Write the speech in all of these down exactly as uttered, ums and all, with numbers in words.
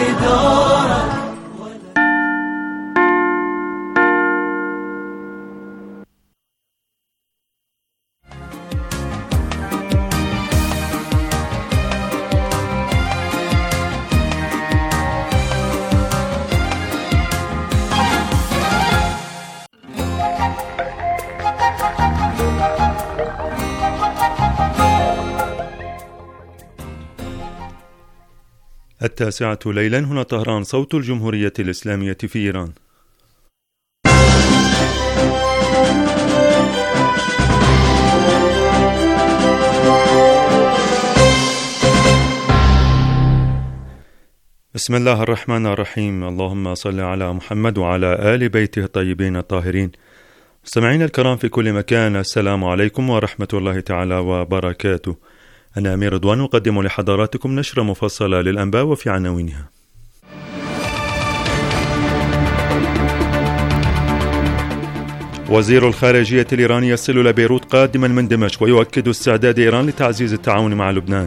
دورك. التاسعة ليلا، هنا طهران، صوت الجمهورية الإسلامية في إيران. بسم الله الرحمن الرحيم. اللهم صل على محمد وعلى آل بيته الطيبين الطاهرين. مستمعينا الكرام في كل مكان، السلام عليكم ورحمة الله تعالى وبركاته. أنا أمير رضوان أقدم لحضراتكم نشرة مفصلة للأنباء وفي عناوينها. وزير الخارجية الإيراني يصل إلى بيروت قادما من دمشق ويؤكد استعداد إيران لتعزيز التعاون مع لبنان.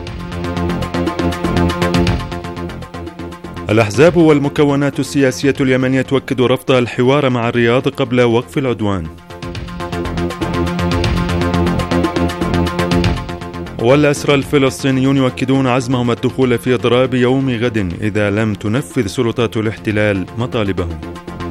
الأحزاب والمكونات السياسية اليمنية تؤكد رفض الحوار مع الرياض قبل وقف العدوان. والأسرى الفلسطينيون يؤكدون عزمهم الدخول في إضراب يوم غد إذا لم تنفذ سلطات الاحتلال مطالبهم.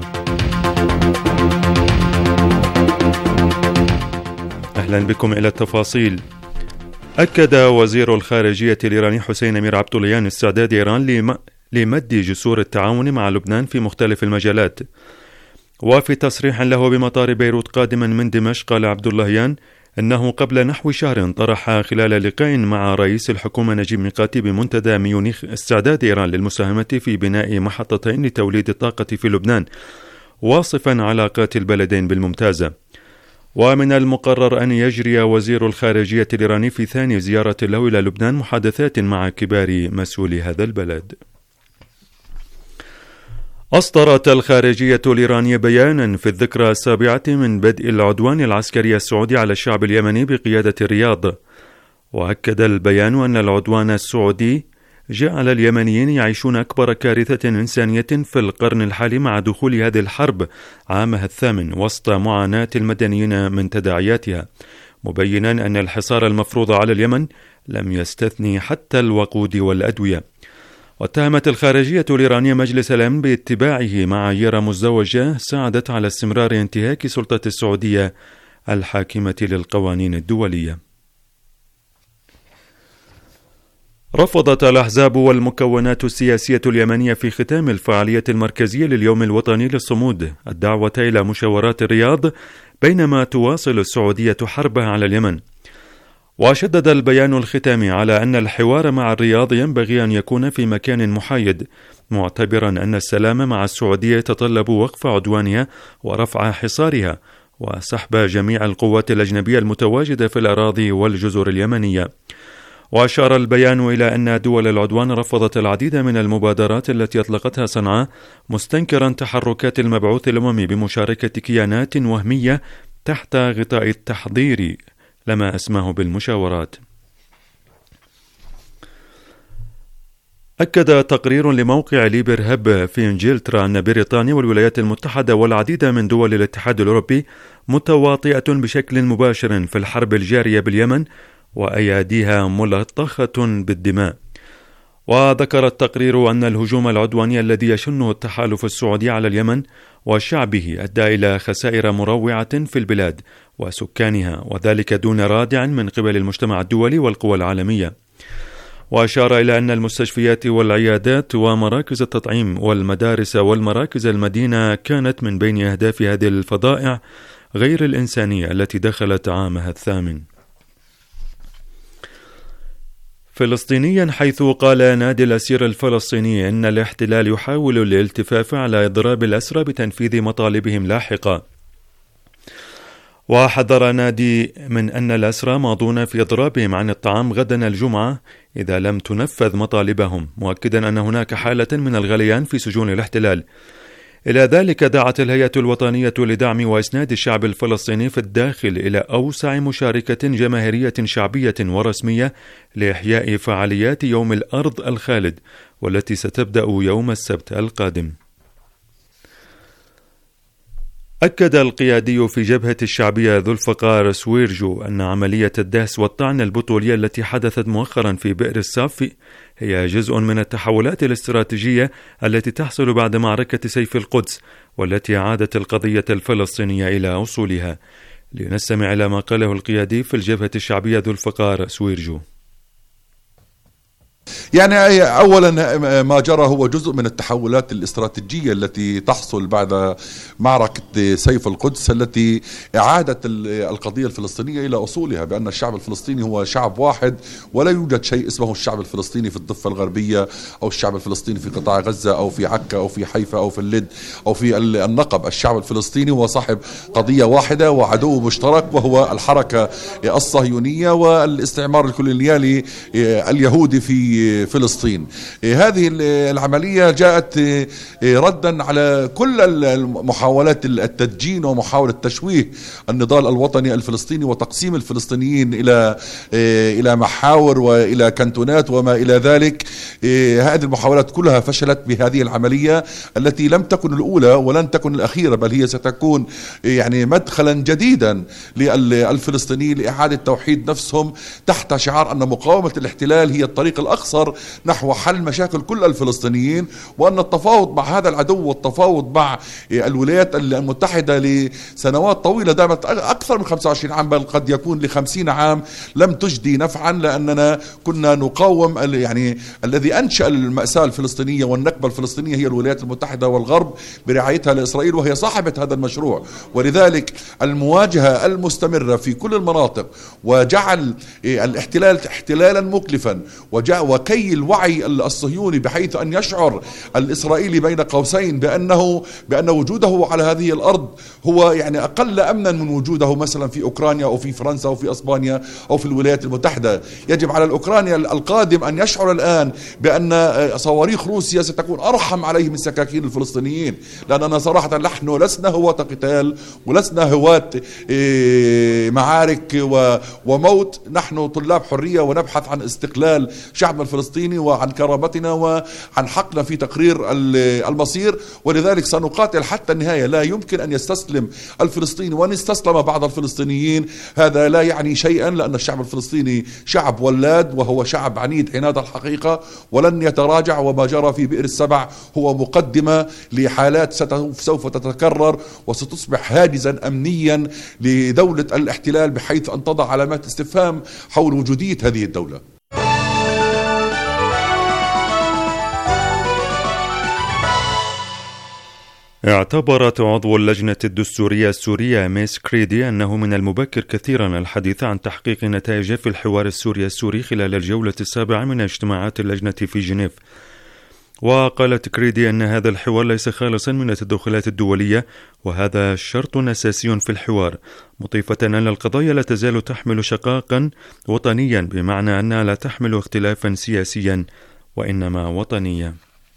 أهلا بكم إلى التفاصيل. أكد وزير الخارجية الإيراني حسين أمير عبداللهيان استعداد إيران لمد جسور التعاون مع لبنان في مختلف المجالات. وفي تصريح له بمطار بيروت قادما من دمشق، قال عبداللهيان إنه قبل نحو شهر طرح خلال لقاء مع رئيس الحكومة نجيب ميقاتي بمنتدى ميونخ استعداد إيران للمساهمة في بناء محطتين لتوليد الطاقة في لبنان، واصفا علاقات البلدين بالممتازة. ومن المقرر أن يجري وزير الخارجية الإيراني في ثاني زيارة له إلى لبنان محادثات مع كبار مسؤولي هذا البلد. أصدرت الخارجية الإيرانية بيانا في الذكرى السابعة من بدء العدوان العسكري السعودي على الشعب اليمني بقيادة الرياض. وأكد البيان أن العدوان السعودي جعل اليمنيين يعيشون أكبر كارثة إنسانية في القرن الحالي مع دخول هذه الحرب عامها الثامن وسط معاناة المدنيين من تداعياتها، مبينا أن الحصار المفروض على اليمن لم يستثني حتى الوقود والأدوية. واتهمت الخارجية الإيرانية مجلس الأمن باتباعه معايير مزدوجة ساعدت على استمرار انتهاك سلطة السعودية الحاكمة للقوانين الدولية. رفضت الأحزاب والمكونات السياسية اليمنية في ختام الفعالية المركزية لليوم الوطني للصمود الدعوة إلى مشاورات الرياض بينما تواصل السعودية حربها على اليمن. وشدد البيان الختامي على أن الحوار مع الرياض ينبغي أن يكون في مكان محايد، معتبرا أن السلام مع السعودية يتطلب وقف عدوانها ورفع حصارها وسحب جميع القوات الأجنبية المتواجدة في الأراضي والجزر اليمنية. وأشار البيان إلى أن دول العدوان رفضت العديد من المبادرات التي أطلقتها صنعاء، مستنكرا تحركات المبعوث الأممي بمشاركة كيانات وهمية تحت غطاء التحضير لما أسماه بالمشاورات. أكد تقرير لموقع ليبر هب في إنجلترا أن بريطانيا والولايات المتحدة والعديد من دول الاتحاد الأوروبي متواطئة بشكل مباشر في الحرب الجارية باليمن وأياديها ملطخة بالدماء. وذكر التقرير أن الهجوم العدواني الذي يشنه التحالف السعودي على اليمن وشعبه أدى إلى خسائر مروعة في البلاد وسكانها، وذلك دون رادع من قبل المجتمع الدولي والقوى العالمية. وأشار إلى أن المستشفيات والعيادات ومراكز التطعيم والمدارس والمراكز المدينة كانت من بين أهداف هذه الفظائع غير الإنسانية التي دخلت عامها الثامن. فلسطينيا، حيث قال نادي الأسير الفلسطيني إن الاحتلال يحاول الالتفاف على إضراب الأسرى بتنفيذ مطالبهم لاحقا. وحذر نادي من أن الأسرى ماضون في إضرابهم عن الطعام غدا الجمعة إذا لم تنفذ مطالبهم، مؤكدا أن هناك حالة من الغليان في سجون الاحتلال. إلى ذلك دعت الهيئة الوطنية لدعم وإسناد الشعب الفلسطيني في الداخل إلى أوسع مشاركة جماهيرية شعبية ورسمية لإحياء فعاليات يوم الأرض الخالد، والتي ستبدأ يوم السبت القادم. أكد القيادي في جبهة الشعبية ذو الفقار سويرجو أن عملية الدهس والطعن البطولية التي حدثت مؤخرا في بئر الصافي هي جزء من التحولات الاستراتيجية التي تحصل بعد معركة سيف القدس، والتي عادت القضية الفلسطينية إلى أصولها. لنستمع إلى ما قاله القيادي في الجبهة الشعبية ذو الفقار سويرجو. يعني أولا ما جرى هو جزء من التحولات الاستراتيجية التي تحصل بعد معركة سيف القدس، التي أعادت القضية الفلسطينية إلى أصولها، بأن الشعب الفلسطيني هو شعب واحد، ولا يوجد شيء اسمه الشعب الفلسطيني في الضفة الغربية أو الشعب الفلسطيني في قطاع غزة أو في عكا أو في حيفا أو في اللد أو في النقب. الشعب الفلسطيني هو صاحب قضية واحدة وعدو مشترك، وهو الحركة الصهيونية والاستعمار الكولونيالي اليهودي في فلسطين. هذه العملية جاءت ردا على كل المحاولات التدجين ومحاولة تشويه النضال الوطني الفلسطيني وتقسيم الفلسطينيين إلى إلى محاور وإلى كنتونات وما إلى ذلك. هذه المحاولات كلها فشلت بهذه العملية التي لم تكن الأولى ولن تكن الأخيرة، بل هي ستكون يعني مدخلا جديدا للفلسطينيين لإعادة توحيد نفسهم تحت شعار أن مقاومة الاحتلال هي الطريق الأقصر نحو حل مشاكل كل الفلسطينيين، وأن التفاوض مع هذا العدو والتفاوض مع الولايات المتحدة لسنوات طويلة دامت أكثر من خمسة وعشرين عام، بل قد يكون لخمسين عام، لم تجدي نفعا، لأننا كنا نقاوم يعني الذي أنشأ المأساة الفلسطينية والنكبة الفلسطينية هي الولايات المتحدة والغرب برعايتها لإسرائيل، وهي صاحبة هذا المشروع. ولذلك المواجهة المستمرة في كل المناطق وجعل الاحتلال احتلالا مكلفا وكي الوعي الصهيوني بحيث أن يشعر الإسرائيلي بين قوسين بأنه بأن وجوده على هذه الأرض هو يعني أقل أمنا من وجوده مثلا في أوكرانيا أو في فرنسا أو في أسبانيا أو في الولايات المتحدة. يجب على الأوكراني القادم أن يشعر الآن بأن صواريخ روسيا ستكون أرحم عليه من سكاكين الفلسطينيين، لأننا صراحة نحن لسنا هواة قتال ولسنا هواة معارك وموت، نحن طلاب حرية ونبحث عن استقلال شعبنا الفلسطيني وعن كرامتنا وعن حقنا في تقرير المصير. ولذلك سنقاتل حتى النهاية. لا يمكن أن يستسلم الفلسطيني، وأن استسلم بعض الفلسطينيين هذا لا يعني شيئا، لأن الشعب الفلسطيني شعب ولاد وهو شعب عنيد عناد الحقيقة ولن يتراجع. وما جرى في بئر السبع هو مقدمة لحالات سوف تتكرر وستصبح هاجزا أمنيا لدولة الاحتلال، بحيث أن تضع علامات استفهام حول وجودية هذه الدولة. اعتبرت عضو اللجنة الدستورية السورية ميس كريدي أنه من المبكر كثيرا الحديث عن تحقيق نتائج في الحوار السوري السوري خلال الجولة السابعة من اجتماعات اللجنة في جنيف. وقالت كريدي أن هذا الحوار ليس خالصا من التدخلات الدولية، وهذا شرط أساسي في الحوار، مضيفة أن القضايا لا تزال تحمل شقاقا وطنيا، بمعنى أنها لا تحمل اختلافا سياسيا وإنما وطنيا.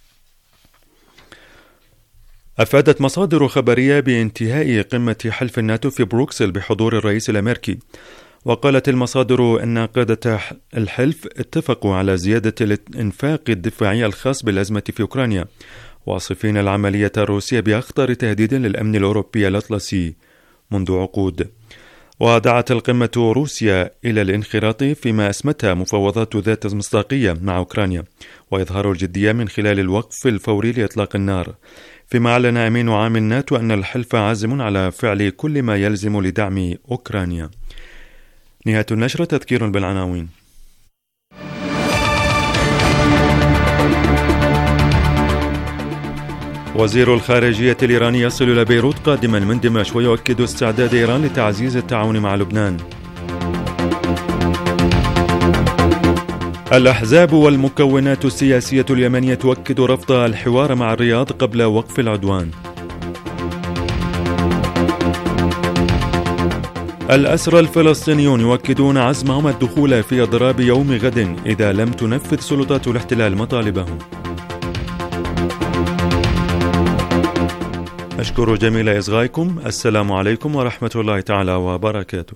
أفادت مصادر خبرية بانتهاء قمة حلف الناتو في بروكسل بحضور الرئيس الأمريكي. وقالت المصادر أن قادة الحلف اتفقوا على زيادة الإنفاق الدفاعي الخاص بالأزمة في أوكرانيا، واصفين العملية الروسية بأخطر تهديد للأمن الأوروبي الأطلسي منذ عقود. ودعت القمة روسيا إلى الانخراط فيما أسمتها مفاوضات ذات مصداقية مع أوكرانيا، وإظهار الجدية من خلال الوقف الفوري لإطلاق النار. فيما أعلن أمين عام الناتو أن الحلف عازم على فعل كل ما يلزم لدعم أوكرانيا. نهاية النشرة. تذكير بالعناوين. وزير الخارجية الإيراني يصل إلى بيروت قادما من دمشق، ويؤكد استعداد إيران لتعزيز التعاون مع لبنان. الأحزاب والمكونات السياسية اليمنية تؤكد رفض الحوار مع الرياض قبل وقف العدوان. الأسرى الفلسطينيون يؤكدون عزمهم الدخول في إضراب يوم غد إذا لم تنفذ سلطات الاحتلال مطالبهم. أشكر جميل إصغائكم. السلام عليكم ورحمة الله تعالى وبركاته.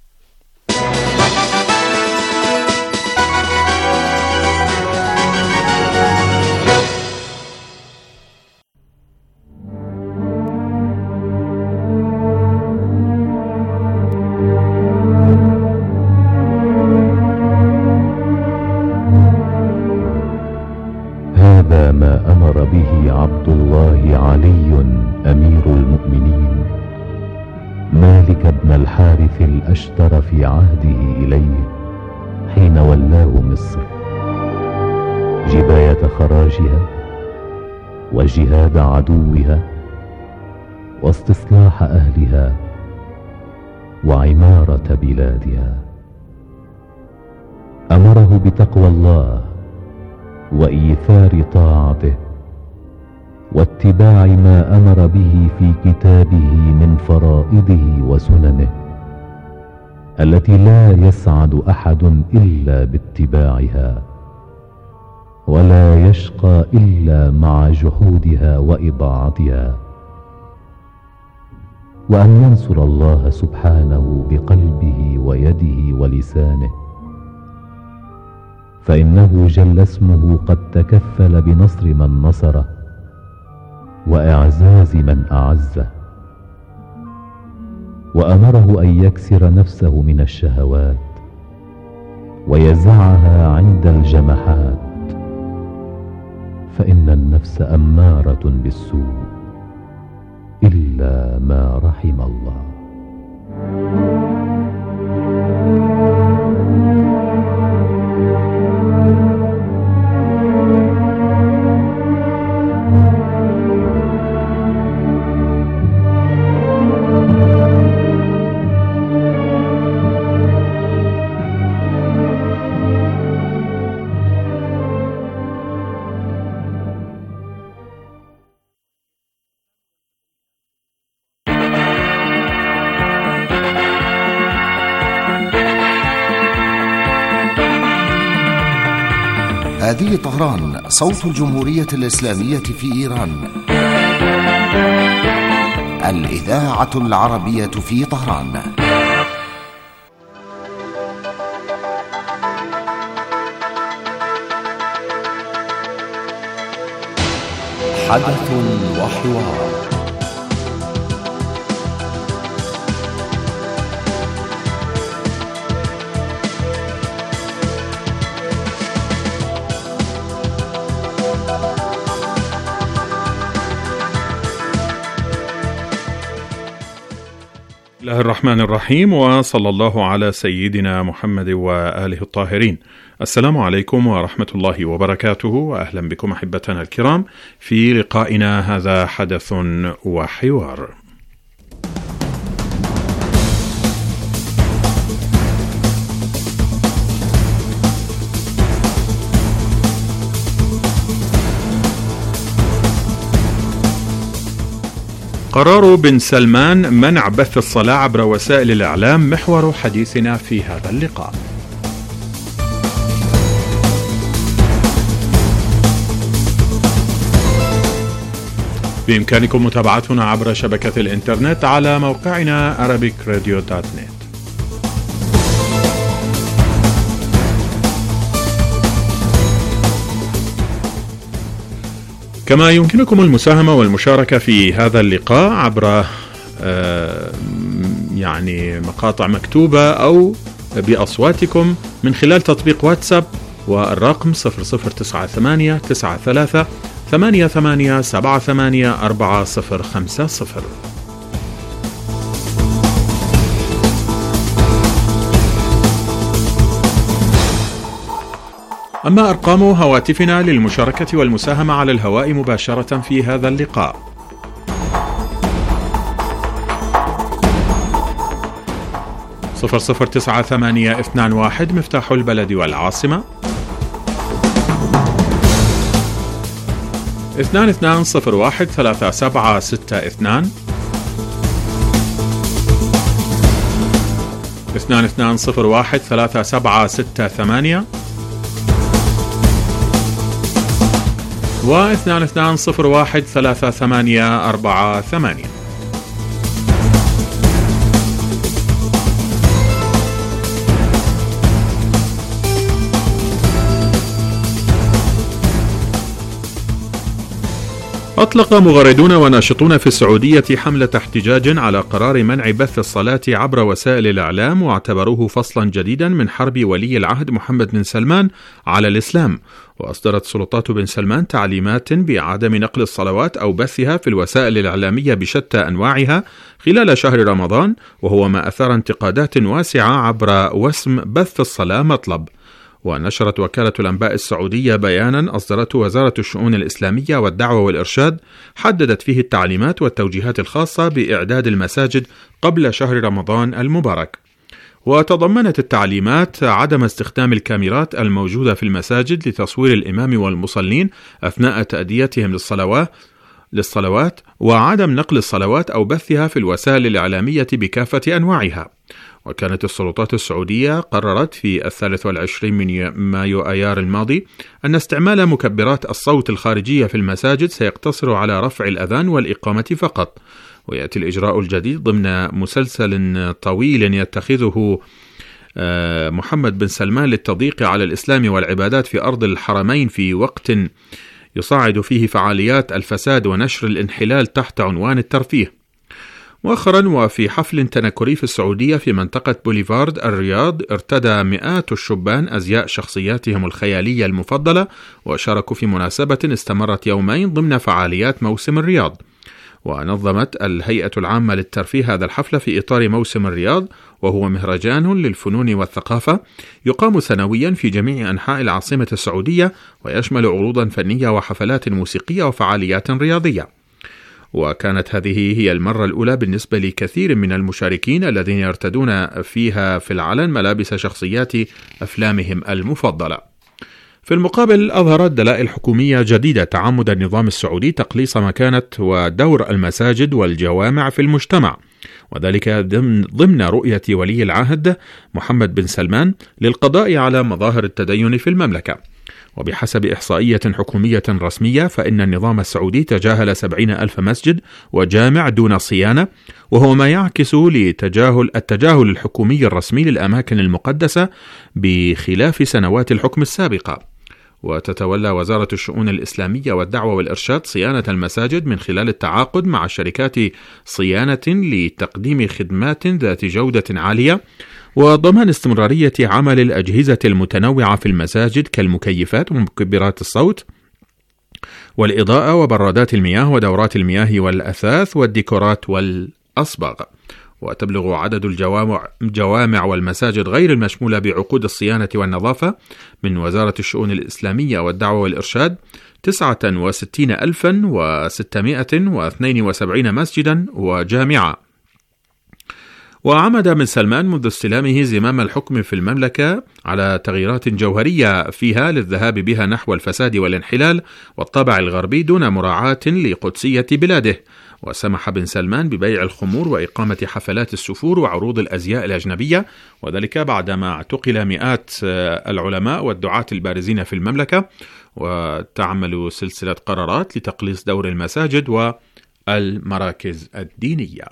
هذا ما أمر به عبد الله علي أمير المؤمنين مالك بن الحارث الأشتر في عهده إليه حين ولاه مصر، جباية خراجها وجهاد عدوها واستصلاح أهلها وعمارة بلادها. أمره بتقوى الله وإيثار طاعته واتباع ما أمر به في كتابه من فرائضه وسننه التي لا يسعد أحد إلا باتباعها ولا يشقى إلا مع جحودها وإضاعتها، وأن ينصر الله سبحانه بقلبه ويده ولسانه، فإنه جل اسمه قد تكفل بنصر من نصره وإعزاز من أعزه. وأمره أن يكسر نفسه من الشهوات ويزعها عند الجمحات، فإن النفس أمارة بالسوء إلا ما رحم الله. هذه طهران، صوت الجمهورية الإسلامية في إيران، الإذاعة العربية في طهران. حدث وحوار. بسم الله الرحمن الرحيم، وصلى الله على سيدنا محمد وآله الطاهرين. السلام عليكم ورحمة الله وبركاته، وأهلا بكم أحبتنا الكرام في لقائنا هذا حدث وحوار. قرار بن سلمان منع بث الصلاة عبر وسائل الإعلام محور حديثنا في هذا اللقاء. بإمكانكم متابعتنا عبر شبكة الإنترنت على موقعنا arabic radio dot net. كما يمكنكم المساهمة والمشاركة في هذا اللقاء عبر يعني مقاطع مكتوبة أو بأصواتكم من خلال تطبيق واتساب، والرقم صفر صفر تسعة ثمانية تسعة ثلاثة ثمانية ثمانية سبعة ثمانية أربعة صفر خمسة صفر. أما أرقام هواتفنا للمشاركة والمساهمة على الهواء مباشرة في هذا اللقاء: صفر صفر تسعة ثمانية اثنان واحد مفتاح البلد والعاصمة، اثنان اثنان صفر واحد ثلاثة سبعة ستة اثنان، اثنان اثنان صفر واحد ثلاثة سبعة ستة ثمانية، واثنان اثنان صفر واحد ثلاثة ثمانية أربعة ثمانية. أطلق مغردون وناشطون في السعودية حملة احتجاج على قرار منع بث الصلاة عبر وسائل الإعلام، واعتبروه فصلا جديدا من حرب ولي العهد محمد بن سلمان على الإسلام. وأصدرت سلطات بن سلمان تعليمات بعدم نقل الصلوات أو بثها في الوسائل الإعلامية بشتى أنواعها خلال شهر رمضان، وهو ما أثار انتقادات واسعة عبر وسم بث الصلاة مطلب. ونشرت وكالة الأنباء السعودية بيانا أصدرته وزارة الشؤون الإسلامية والدعوة والإرشاد، حددت فيه التعليمات والتوجيهات الخاصة بإعداد المساجد قبل شهر رمضان المبارك. وتضمنت التعليمات عدم استخدام الكاميرات الموجودة في المساجد لتصوير الإمام والمصلين أثناء تأديتهم للصلوات للصلوات وعدم نقل الصلوات أو بثها في الوسائل الإعلامية بكافة أنواعها. وكانت السلطات السعودية قررت في الثالث والعشرين من مايو آيار الماضي أن استعمال مكبرات الصوت الخارجية في المساجد سيقتصر على رفع الأذان والإقامة فقط. ويأتي الإجراء الجديد ضمن مسلسل طويل يتخذه محمد بن سلمان للتضييق على الإسلام والعبادات في أرض الحرمين في وقت يصعد فيه فعاليات الفساد ونشر الانحلال تحت عنوان الترفيه. مؤخرا وفي حفل تنكري في السعودية في منطقة بوليفارد الرياض، ارتدى مئات الشبان أزياء شخصياتهم الخيالية المفضلة وشاركوا في مناسبة استمرت يومين ضمن فعاليات موسم الرياض. ونظمت الهيئة العامة للترفيه هذا الحفل في إطار موسم الرياض، وهو مهرجان للفنون والثقافة يقام سنويا في جميع أنحاء العاصمة السعودية، ويشمل عروضا فنية وحفلات موسيقية وفعاليات رياضية. وكانت هذه هي المرة الأولى بالنسبة لكثير من المشاركين الذين يرتدون فيها في العلن ملابس شخصيات أفلامهم المفضلة. في المقابل، أظهرت دلائل حكومية جديدة تعمد النظام السعودي تقليص مكانة ودور المساجد والجوامع في المجتمع، وذلك ضمن رؤية ولي العهد محمد بن سلمان للقضاء على مظاهر التدين في المملكة. وبحسب إحصائية حكومية رسمية، فإن النظام السعودي تجاهل سبعين ألف مسجد وجامع دون صيانة، وهو ما يعكس لتجاهل التجاهل الحكومي الرسمي للأماكن المقدسة بخلاف سنوات الحكم السابقة. وتتولى وزارة الشؤون الإسلامية والدعوة والإرشاد صيانة المساجد من خلال التعاقد مع شركات صيانة لتقديم خدمات ذات جودة عالية، وضمان استمرارية عمل الأجهزة المتنوعة في المساجد كالمكيفات ومكبرات الصوت والإضاءة وبرادات المياه ودورات المياه والأثاث والديكورات والأصباغ. وتبلغ عدد الجوامع جوامع والمساجد غير المشمولة بعقود الصيانة والنظافة من وزارة الشؤون الإسلامية والدعوة والإرشاد تسعة وستين ألفا وستمائة واثنين وسبعين مسجدا وجامعة. وعمد بن سلمان منذ استلامه زمام الحكم في المملكة على تغييرات جوهرية فيها للذهاب بها نحو الفساد والانحلال والطابع الغربي دون مراعاة لقدسية بلاده. وسمح بن سلمان ببيع الخمور وإقامة حفلات السفور وعروض الأزياء الأجنبية، وذلك بعدما اعتقل مئات العلماء والدعاة البارزين في المملكة. وتعمل سلسلة قرارات لتقليص دور المساجد والمراكز الدينية.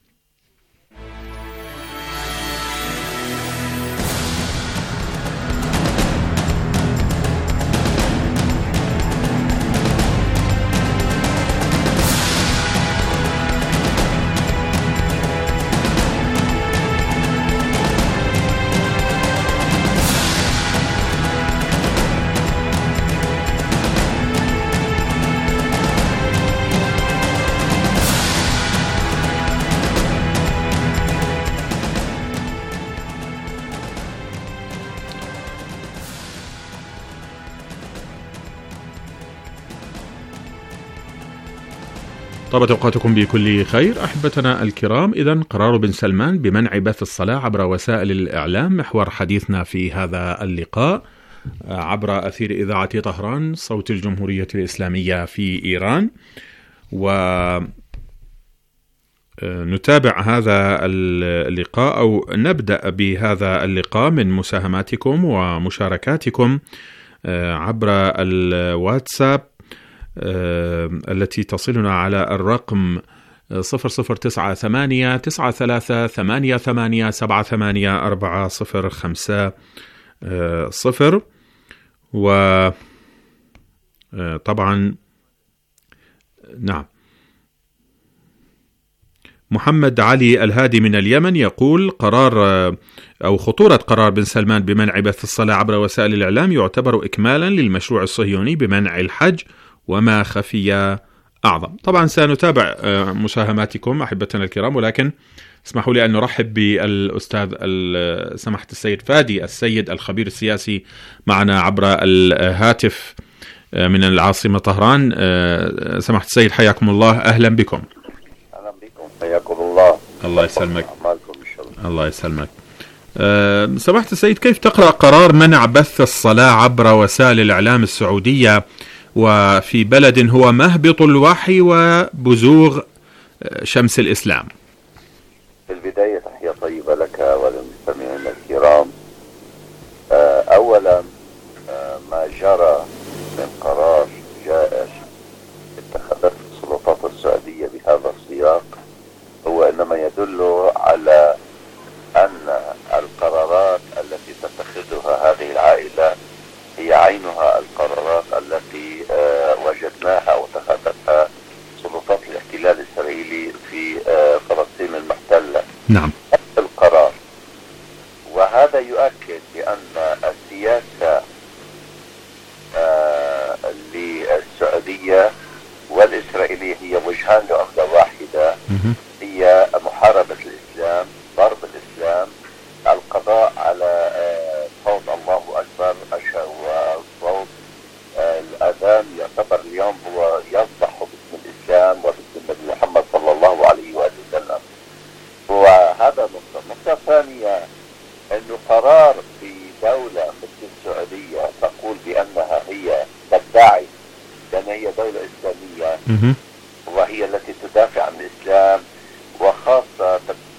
طابت أوقاتكم بكل خير أحبتنا الكرام. إذن قرار بن سلمان بمنع بث الصلاة عبر وسائل الإعلام محور حديثنا في هذا اللقاء عبر أثير إذاعة طهران صوت الجمهورية الإسلامية في إيران. ونتابع هذا اللقاء أو نبدأ بهذا اللقاء من مساهماتكم ومشاركاتكم عبر الواتساب التي تصلنا على الرقم صفر صفر تسعة ثمانية تسعة ثلاثة ثمانية ثمانية سبعة ثمانية أربعة صفر خمسة صفر. وطبعا نعم محمد علي الهادي من اليمن يقول قرار أو خطورة قرار بن سلمان بمنع بث الصلاة عبر وسائل الإعلام يعتبر إكمالا للمشروع الصهيوني بمنع الحج وما خفي أعظم. طبعا سنتابع مساهماتكم أحبتنا الكرام، ولكن اسمحوا لي أن نرحب بالأستاذ سماحة السيد فادي السيد الخبير السياسي معنا عبر الهاتف من العاصمة طهران. سماحة السيد حياكم الله، أهلا بكم. أهلا بكم، حياكم الله. الله يسلمك. الله يسلمك. أه سماحة السيد، كيف تقرأ قرار منع بث الصلاة عبر وسائل الإعلام السعودية وفي بلد هو مهبط الوحي وبزوغ شمس الإسلام؟ في البداية تحية طيبة لك وللمستمعين الكرام. أه أولا أه ما جرى من قرار جائر اتخذته السلطات السعودية بهذا السياق هو إنما يدل على أن القرارات التي تتخذها هذه العائلة هي عينها القرارات التي آه وجدناها واتخذتها سلطات الاحتلال الإسرائيلي في آه فلسطين المحتلة. نعم. القرار، وهذا يؤكد بأن السياسة آه للسعودية والإسرائيلية هي وجهان لعملة واحدة، هي محاربة الإسلام، ضرب الإسلام، القضاء على صوت الله أكبر وصوت الأذان يعتبر اليوم هو يصدح باسم الإسلام وباسم النبي محمد صلى الله عليه وآله وسلم. وهذا نقطة. النقطة الثانية أنه قرار في دولة مثل السعودية تقول بأنها هي تدعي بأن هي دولة إسلامية وهي التي تدافع عن الإسلام وخاصة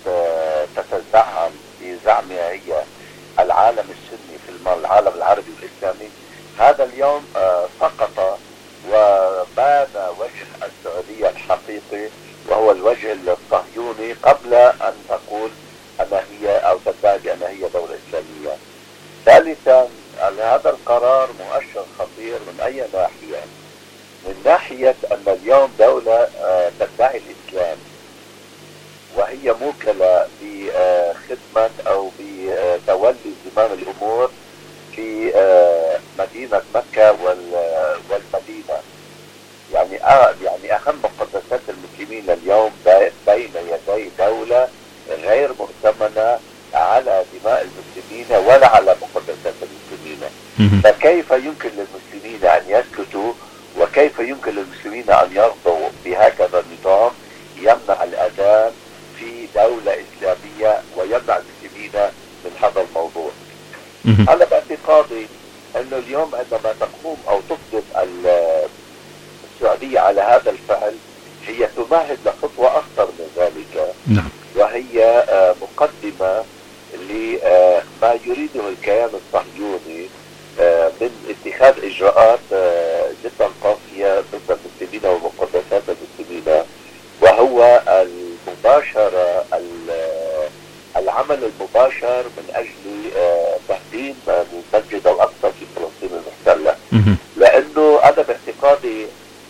تتزعم بزعمها هي العالم السني في العالم العربي والإسلامي، هذا اليوم سقط وبان وجه السعودية الحقيقي وهو الوجه الصهيوني قبل أن تقول أن هي أو تدعي بأن هي دولة إسلامية. ثالثا هذا القرار مؤشر خطير من أي ناحية؟ من ناحية أن اليوم دولة تدعي الإسلام وهي موكلة بخدمة أو بتولي زمام الأمور في مدينة مكة والمدينة، يعني يعني أهم مقدسات المسلمين اليوم بين يدي دولة غير مؤتمنة على دماء المسلمين ولا على مقدسات المسلمين. فكيف يمكن للمسلمين أن يسكتوا وكيف يمكن للمسلمين أن يرضوا بهكذا نظام يمنع الأذان في دولة إسلامية ويمنع المسلمين من هذا الموضوع؟ أنا باعتقادي أنه اليوم عندما تقوم أو تقدم السعودية على هذا الفعل هي تمهد لخطوة أخطر من ذلك. نعم. وهي مقدمة لما يريده الكيان الصهيوني من اتخاذ إجراءات جدا قاسية ضد المسلمين ومقدسات المسلمين، وهو المباشرة العمل المباشر من أجل تهديم المسجد الأقصى في فلسطين المحتلة. لأنه أنا باعتقادي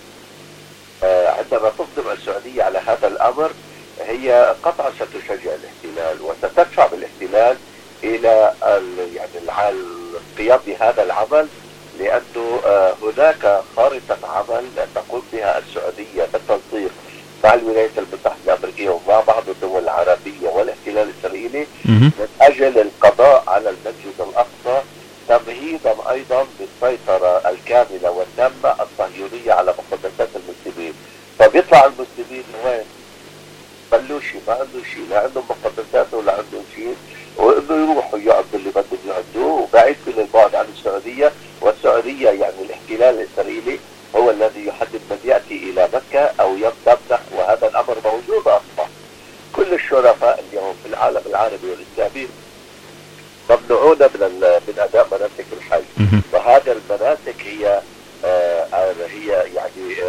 عندما تصدم السعودية على هذا الأمر هي قطعا ستشجع الاحتلال وستدفع بالاحتلال إلى يعني القيام بهذا العمل، لأنه هناك خارطة عمل تقوم بها السعودية بالتنسيق مع الولايات المتحدة الأمريكية ومع بعض الدول العربية والاحتلال الإسرائيلي من أجل القضاء على المسجد الأقصى، تمهيدا أيضا بالسيطرة الكاملة والتامة الصهيونية على مقدسات المسلمين. فبيطلع المسلمين وين؟ بلوشي ما عنده شيء، لا عندهم مقدسات ولا عندهم شيء، وإنه يروحوا يعدوا اللي بدهم يعدوه وبعيد كل البعد عن السعودية. والسعودية يعني الاحتلال الإسرائيلي هو الذي يحدد من يأتي إلى مكة أو يمدح، وهذا الأمر موجود أصلا. كل الشرفاء اليوم في العالم العربي والإسلامي ممنوعون من من أداء مناسك الحج، وهذا المناسك هي آه هي يعني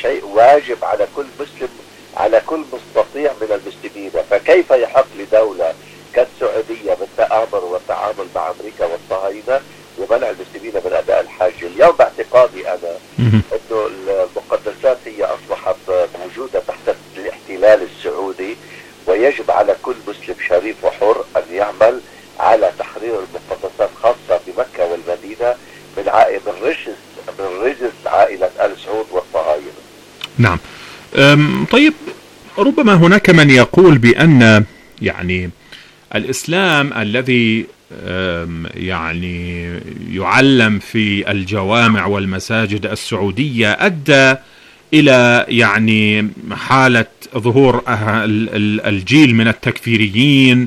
شيء واجب على كل مسلم، على كل مستطيع من المسلمين. فكيف يحق لدولة كالسعودية بالتآمر والتعامل مع أمريكا والصهاينة لمنع المسلمين من أداء الحج؟ اليوم باعتقادي أنا أنه المقدسات هي أصبحت موجودة تحت الاحتلال السعودي، ويجب على كل مسلم شريف وحر أن يعمل على تحرير المقدسات خاصة بمكة والمدينة من عائلة من رجس من رجس عائلة آل سعود والصهاينة. نعم. طيب، ربما هناك من يقول بأن يعني الإسلام الذي يعني يعلم في الجوامع والمساجد السعودية أدى إلى يعني حالة ظهور الجيل من التكفيريين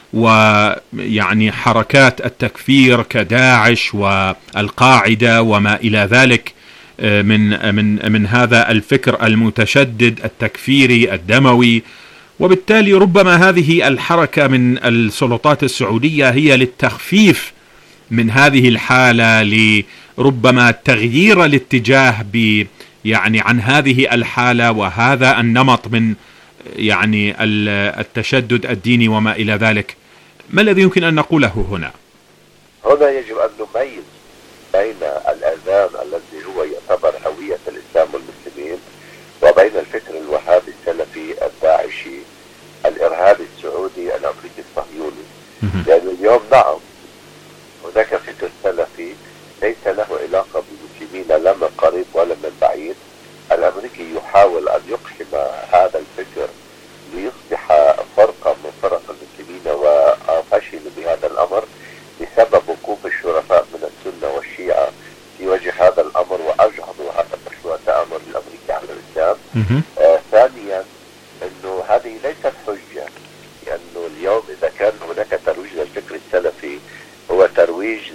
ويعني حركات التكفير كداعش والقاعدة وما إلى ذلك من من من هذا الفكر المتشدد التكفيري الدموي. وبالتالي ربما هذه الحركة من السلطات السعودية هي للتخفيف من هذه الحالة، لربما تغيير الاتجاه ب يعني عن هذه الحالة وهذا النمط من يعني التشدد الديني وما إلى ذلك. ما الذي يمكن أن نقوله هنا؟ هنا يجب أن نميز بين الأذان الذي هو يعتبر هوية الإسلام والمسلمين وبين الفكر الوهابي السلفي الداعشي الإرهابي السعودي الأمريكي الصهيوني. لأن اليوم نعم هناك فكر سلفي ليس له علاقة بالمسلمين لا من قريب ولا من بعيد. الأمريكي يحاول أن يقحم هذا الفكر ليصبح فرقا من فرق المسلمين، وفشل بهذا الأمر بسبب وقوف الشرفاء من السنة والشيعة في وجه هذا الأمر، وأجهضوا هذا مشروع التآمر الأمريكي على الإسلام. آه ثانيا أنه هذه ليست حجة، لأنه اليوم إذا كان هناك ترويج للفكر السلفي هو ترويج ل...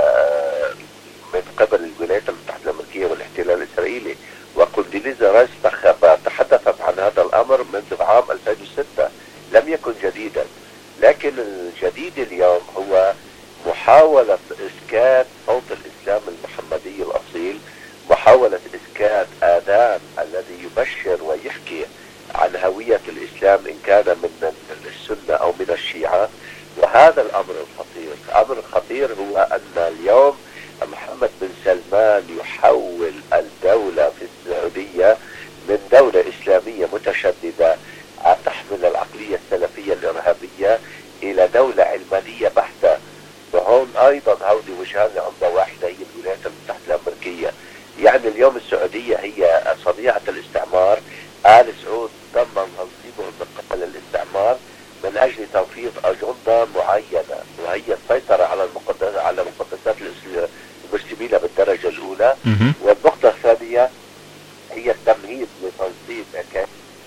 من قبل الولايات المتحدة الأمريكية والاحتلال الإسرائيلي، وكونديليزا رايس تحدثت عن هذا الأمر منذ عام ألفين وستة، لم يكن جديدا. لكن الجديد اليوم هو محاولة إسكات صوت الإسلام المحمدي الأصيل، محاولة إسكات آذان الذي يبشر ويحكي عن هوية الإسلام إن كان من السنة أو من الشيعة. وهذا الأمر الخطير. الأمر الخطير هو أن اليوم محمد بن سلمان يحول الدولة في السعودية من دولة إسلامية متشددة تحمل العقلية السلفية الإرهابية إلى دولة علمانية بحتة. وهون أيضا هودي وجهان لعملة واحدة هي الولايات المتحدة الأمريكية. يعني اليوم السعودية هي صنيعة الاستعمار. آل سعود تم تنصيبهم من قبل الاستعمار من أجل تنفيذ أجندة معينة، وهي السيطرة على المقدسات على مقدسات المسلمين بالدرجة الأولى. والنقطة الثانية هي التمهيد لتنصيب أكاد.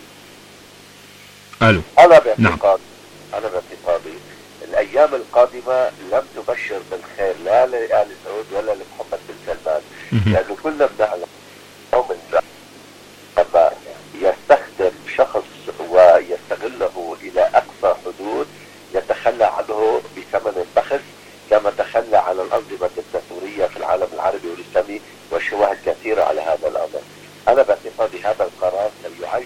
ألو. أنا باعتقادي أنا باعتقادي الأيام القادمة لم تبشر بالخير لا لآل سعود ولا لمحمد بن سلمان، لأنه كلنا بنعلم يوم لما يستخدم شخص ويستغله إلى أقصى حدود يتخلى عنه بثمن بخس، كما تخلى عن الأنظمة الدستورية في العالم العربي والإسلامي والشواهد كثيرة على هذا الأمر. أنا باعتقادي هذا القرار سيعجل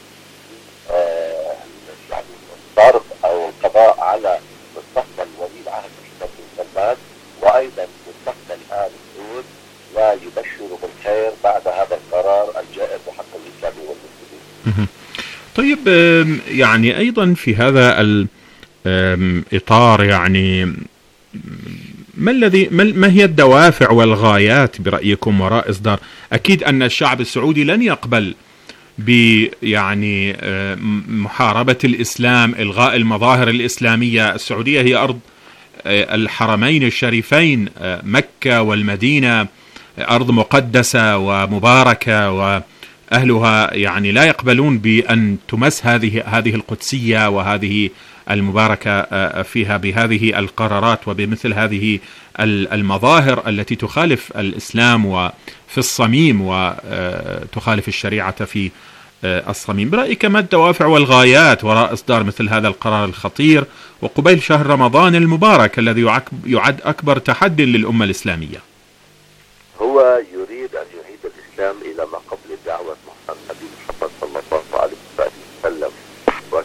آه يعني ضرب أو القضاء على مستقبل ولي العهد محمد بن سلمان وأيضا مستقبل آل سعود، ويبشر بالخير بعد هذا القرار الجائر بحق الإسلام والمسلمين. طيب، يعني أيضا في هذا الإطار يعني ما الذي ما هي الدوافع والغايات برأيكم وراء إصدار؟ أكيد أن الشعب السعودي لن يقبل ب يعني محاربة الإسلام، إلغاء المظاهر الإسلامية. السعودية هي أرض الحرمين الشريفين، مكة والمدينة، أرض مقدسة ومباركة، وأهلها يعني لا يقبلون بأن تمس هذه هذه القدسية وهذه المباركة فيها بهذه القرارات وبمثل هذه المظاهر التي تخالف الإسلام وفي الصميم وتخالف الشريعة في الصميم. برأيك ما الدوافع والغايات وراء إصدار مثل هذا القرار الخطير وقبيل شهر رمضان المبارك الذي يعد أكبر تحدي للأمة الإسلامية؟ هو يريد أن يعيد الإسلام إلى ما قبل دعوة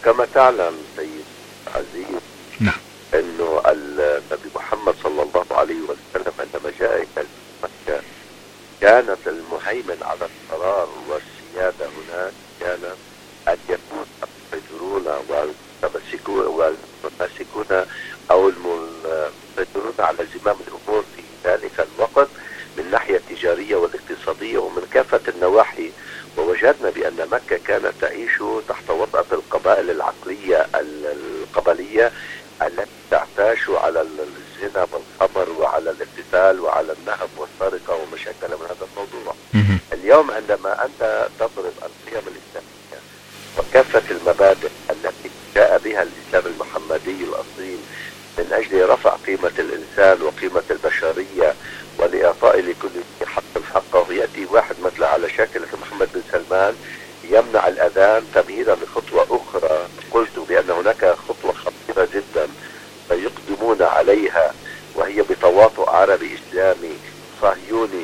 كما تعلم سيد عزيز نعم انه النبي محمد صلى الله عليه وسلم عندما جاء الى مكة كانت المهيمن على القرار والسيادة هناك كان ان يكون المسيطرون والمتمسكون والمتمسكون او المسيطرون على زمام الامور في ذلك الوقت من الناحية التجارية والاقتصادية ومن كافة النواحي. ووجدنا بأن مكة كانت تعيش تحت وطأة القبائل العقلية القبلية التي تعتاش على الزنا والخمر وعلى الاقتتال وعلى النهب والسرقة وما شكل من هذا الموضوع. اليوم عندما أنت تضرب القيم الإسلامية وكافة المبادئ التي جاء بها الإسلام المحمدي الأصيل من أجل رفع قيمة الإنسان وقيمة البشرية ولإعطاء لكل حق حقه، يأتي واحد مثل على شكل محمد بن سلمان يمنع الأذان تمهيدا لخطوة أخرى. قلت بأن هناك خطوة خطيرة جدا سيقدمون عليها، وهي بتواطؤ عربي إسلامي صهيوني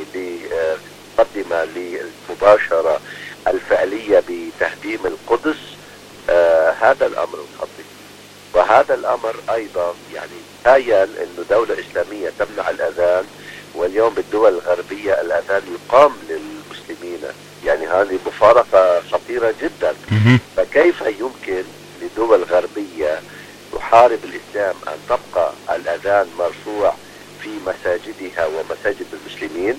لمقدمة للمباشرة الفعلية بتهديم القدس. آه هذا الأمر الخطير، وهذا الأمر أيضا يعني تخيل أنه دولة إسلامية تمنع الأذان، واليوم بالدول الغربية الأذان يقام للمسلمين، يعني هذه مفارقة خطيرة جدا. فكيف يمكن لدول غربية تحارب الإسلام أن تبقى الأذان مرفوع في مساجدها ومساجد المسلمين،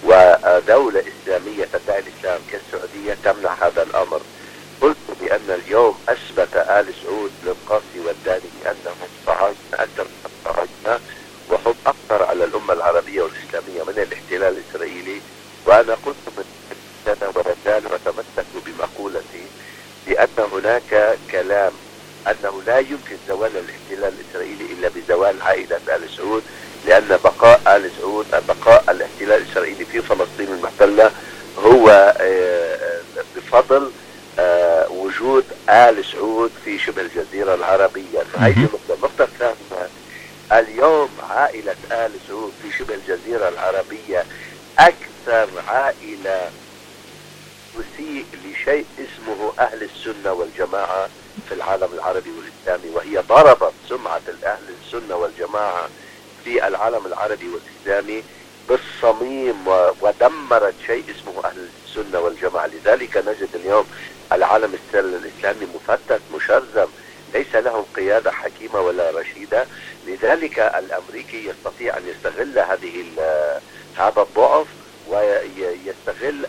ودولة إسلامية تدعي الإسلام كالسعودية تمنع هذا الأمر؟ قلت بأن اليوم أثبت آل سعود للقاسي والداني أنهم صهاينة أكثر من الصهاينة، وهم أكثر على الأمة العربية والإسلامية من الاحتلال الإسرائيلي. وأنا قلت من سنة ولا زال وتمسك بمقولتي بأن هناك كلام أنه لا يمكن زوال الاحتلال الإسرائيلي إلا بزوال عائلة آل سعود، لأن بقاء آل سعود بقاء الاحتلال الإسرائيلي في فلسطين المحتلة هو بفضل وجود آل سعود في شبه الجزيرة العربية. هذه النقطة. النقطة الثانية، اليوم عائلة آل سعود في شبه الجزيرة العربية أكثر عائلة تسيء لشيء اسمه أهل السنة والجماعة في العالم العربي والإسلامي، وهي ضربت سمعة أهل السنة والجماعة في العالم العربي والإسلامي بالصميم ودمرت شيء اسمه أهل السنة والجماعة. لذلك نجد اليوم العالم الإسلامي مفتت مشرذم، ليس لهم قيادة حكيمة ولا رشيدة. لذلك الأمريكي يستطيع أن يستغل هذه هذا الضعف ويستغل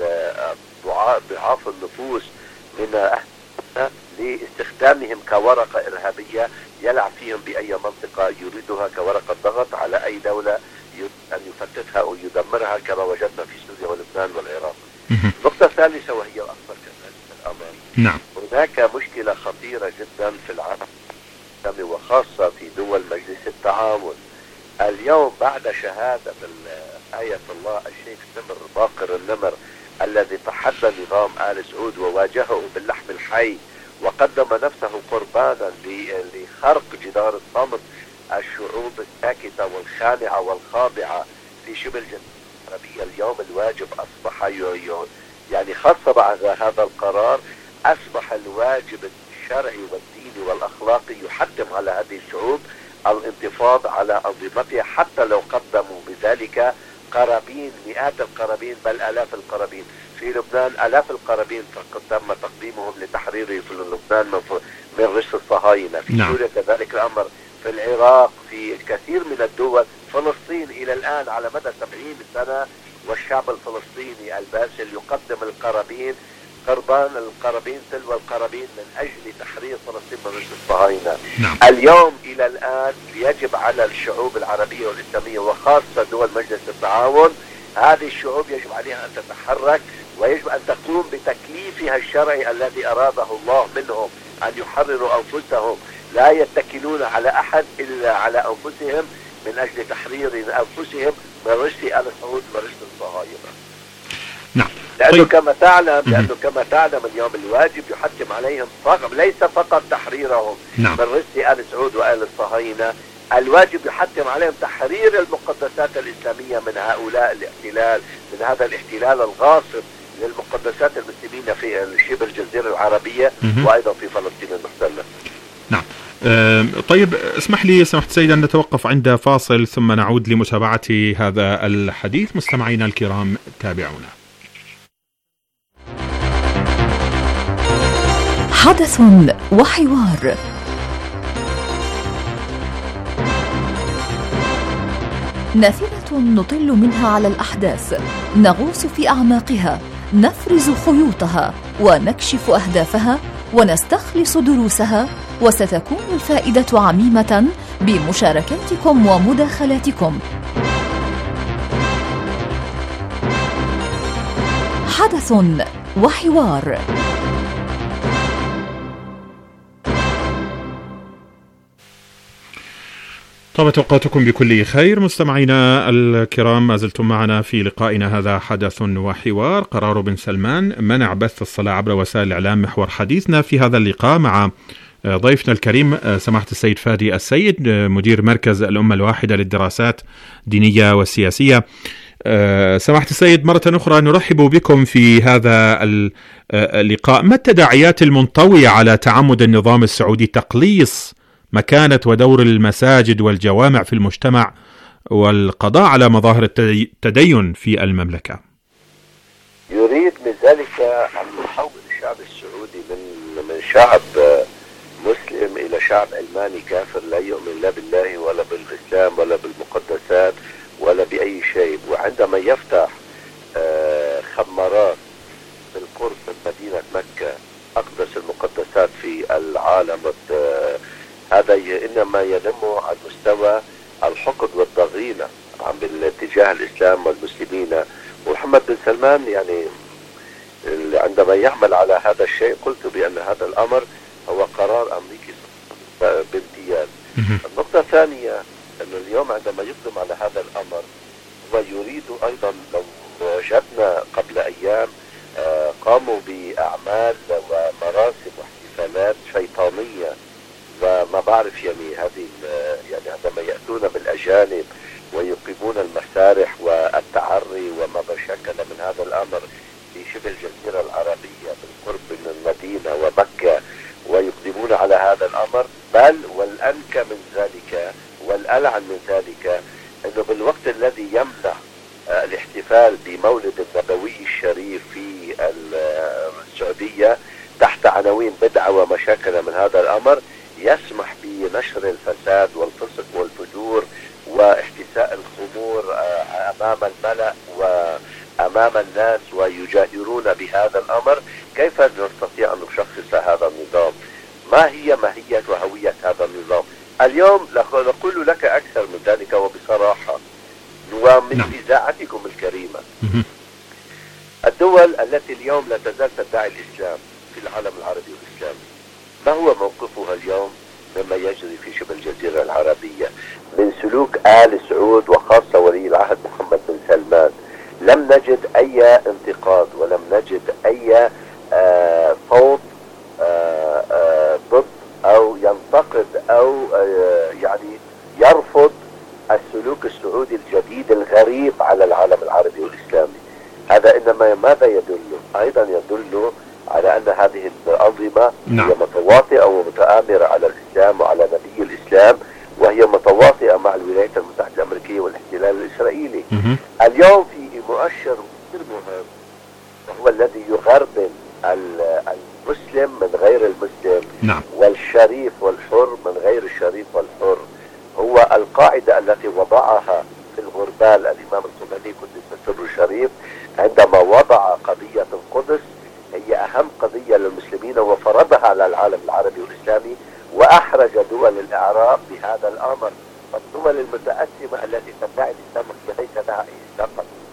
ضعاف النفوس من أهلنا لاستخدامهم كورقة إرهابية يلعب فيهم بأي منطقة يريدها كورقة ضغط على أي دولة أن يفتتها أو يدمرها كما وجدنا في سوريا ولبنان والعراق. النقطة الثالثة وهي الأكبر كذلك الأمر، نعم. هناك مشكلة خطيرة جدا في العالم الإسلامي وخاصة في دول مجلس التعاون. اليوم بعد شهادة آية الله الشيخ نمر باقر النمر الذي تحدى نظام آل سعود وواجهه باللحم الحي وقدم نفسه قربانا لخرق جدار الصمت الشعوب الساكتة والخانعة والخاضعة في شبه الجزيرة العربية، اليوم الواجب أصبح يعني خاصة بعد هذا القرار أصبح الواجب الشرعي والديني والأخلاقي يحتم على هذه الشعوب الانتفاض على أنظمتها، حتى لو قدموا بذلك قرابين مئات القرابين بل آلاف القرابين. في لبنان آلاف القرابين تم تقديمهم لتحرير في لبنان من رشد الصهاينة. في نعم. سوريا كذلك الأمر، في العراق، في الكثير من الدول. فلسطين إلى الآن على مدى سبعين سنة والشعب الفلسطيني الباسل يقدم القرابين قربان القرابين تلو القرابين من أجل تحرير فلسطين من رشد الصهاينة. نعم. اليوم إلى الآن يجب على الشعوب العربية والإسلامية وخاصة دول مجلس التعاون، هذه الشعوب يجب عليها أن تتحرك ويجب أن تقوم بتكليفها الشرعي الذي أراده الله منهم أن يحرروا أنفسهم، لا يتكلون على أحد إلا على أنفسهم من أجل تحرير أنفسهم من رشد آل سعود ورشد الصهاينة. نعم. لأنه طيب. كما تعلم لأنه كما تعلم اليوم الواجب يحتم عليهم فقط ليس فقط تحريرهم نعم. من رشد آل سعود وآل الصهاينة، الواجب يحتم عليهم تحرير المقدسات الإسلامية من هؤلاء الاحتلال، من هذا الاحتلال الغاصب للمقدسات المسلمين في شبه الجزيرة العربية وأيضا في فلسطين المحتلة. نعم. أه طيب اسمح لي سمحت سيد أن نتوقف عند فاصل ثم نعود لمتابعة هذا الحديث. مستمعينا الكرام تابعونا. حدث وحوار. نافذة نطل منها على الأحداث، نغوص في أعماقها، نفرز خيوطها ونكشف أهدافها ونستخلص دروسها، وستكون الفائدة عميمة بمشاركاتكم ومداخلاتكم. حدث وحوار. طابت أوقاتكم بكل خير. مستمعينا الكرام، ما زلتم معنا في لقائنا هذا حدث وحوار. قرار بن سلمان منع بث الصلاة عبر وسائل الإعلام محور حديثنا في هذا اللقاء مع ضيفنا الكريم سماحة السيد فادي السيد، مدير مركز الأمة الواحدة للدراسات الدينية والسياسية. سماحة السيد، مرة أخرى نرحب بكم في هذا اللقاء. ما التداعيات المنطوية على تعمد النظام السعودي تقليص مكانة ودور المساجد والجوامع في المجتمع والقضاء على مظاهر التدين في المملكة؟ يريد من ذلك أن يحول الشعب السعودي من من شعب مسلم إلى شعب علماني كافر لا يؤمن لا بالله ولا بالإسلام ولا بالمقدسات ولا بأي شيء. وعندما يفتح خمارات بالقرب من مدينة مكة أقدس المقدسات في العالم، هذا إنما ينم على مستوى الحقد والضغينة عن بالاتجاه الإسلام والمسلمين. ومحمد بن سلمان يعني عندما يعمل على هذا الشيء قلت بأن هذا الأمر هو قرار أمريكي بامتياز. النقطة الثانية أنه اليوم عندما يقدم على هذا الأمر هو يريد أيضا، لو وجدنا قبل أيام قاموا بأعمال ومراسم واحتفالات شيطانية وما بعرف يعني هذه يعني عندما يأتون بالأجانب ويقيمون المسارح والتعري وما بشكل من هذا الأمر في شبه الجزيرة العربية بالقرب من المدينة ومكة ويقدمون على هذا الأمر، بل والأنكى من ذلك والألعن من ذلك أنه بالوقت الذي يمنع الاحتفال بمولد النبوي الشريف في السعودية تحت عناوين بدعة ومشاكل من هذا الأمر يسمح بنشر الفساد والفسق والفجور واحتساء الخمور أمام الملأ وأمام الناس ويجاهرون بهذا الأمر. كيف نستطيع أن نشخص هذا النظام؟ ما هي ماهية وهوية هذا النظام؟ اليوم نقول لك أكثر من ذلك وبصراحة ومن إذاعتكم الكريمة. الدول التي اليوم لا تزال تدعي الإسلام في العالم العربي والإسلامي، ما هو موقفها اليوم مما يجري في شبه الجزيرة العربية من سلوك آل سعود وخاصة ولي العهد محمد بن سلمان؟ لم نجد أي انتقاد ولم نجد أي آه صوت آه آه ضد أو ينتقد أو آه يعني يرفض السلوك السعودي الجديد الغريب على العالم العربي والإسلامي. هذا إنما ماذا يدل؟ أيضا يدل على أن هذه الأنظمة نعم. هي متواطئة ومتآمرة على الإسلام وعلى نبي الإسلام، وهي متواطئة مع الولايات المتحدة الأمريكية والاحتلال الإسرائيلي. م- اليوم في مؤشر مهم وهو الذي يغربل المسلم من غير المسلم نعم. والشريف والحر من غير الشريف والحر، هو القاعدة التي وضعها في الغربال الإمام الخميني قدس سره الشريف عندما وضع قضية القدس هي أهم قضية للمسلمين وفرضها على العالم العربي والإسلامي، وأحرج دول الإعراب بهذا الأمر. الدول المتأسمة التي تدعي الإسلام ليس لها إسلام